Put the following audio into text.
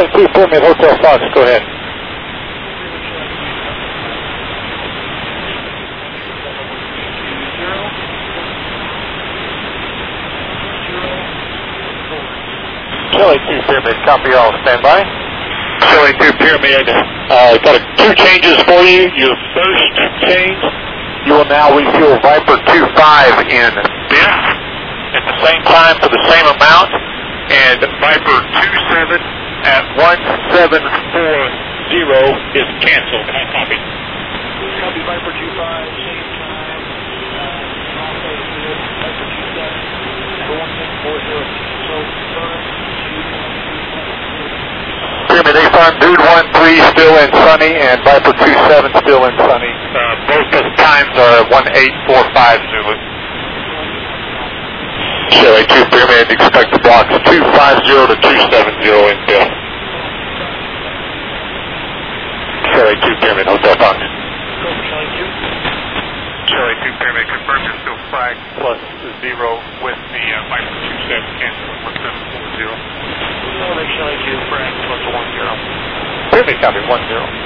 Charlie 2 Pyramid Hotel Fox, go ahead. Charlie 2 Pyramid, copy all, stand by. Charlie 2 Pyramid, got 2 changes for you. Your first change, you will now refuel Viper 2.5 in this at the same time for the same amount, and Viper 2.7 at 1740 is canceled. Can I copy? Copy Viper 2.5, same time. Viper 2.7 at 1740 canceled. Pyramid A-Farm, Dude 1-3 still in Sunny, and Viper 2.7 still in Sunny. Both those times are 1845 Zulu. Charlie 2 Pyramid, expect the blocks 250 to 270 in Bill. Charlie 2 Pyramid, Hotel Fox. Charlie 2 Pyramid, confirm you're still flag plus 0 with the Viper 2.7 cancel at 1740. Charlie 2 flag plus 10. Pyramid, copy 10.